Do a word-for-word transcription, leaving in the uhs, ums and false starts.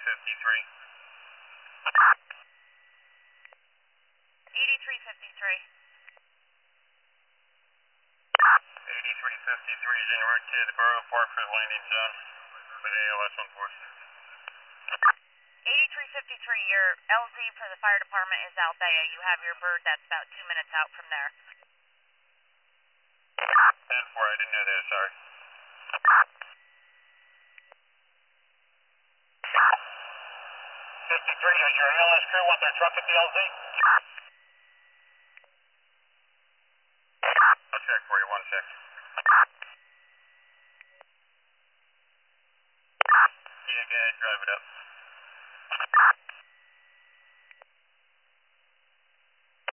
fifty-three. eighty-three fifty-three. eighty-three fifty-three is en route to the Borough Park for the landing zone with A L S one four. eighty-three fifty-three, your L Z for the fire department is Albea. You have your bird that's about two minutes out from there. ten four, I didn't know that, sorry. fifty-three, does your A L S crew want their truck at the L Z? I'll check for you, one sec. Yeah, go ahead, drive it up.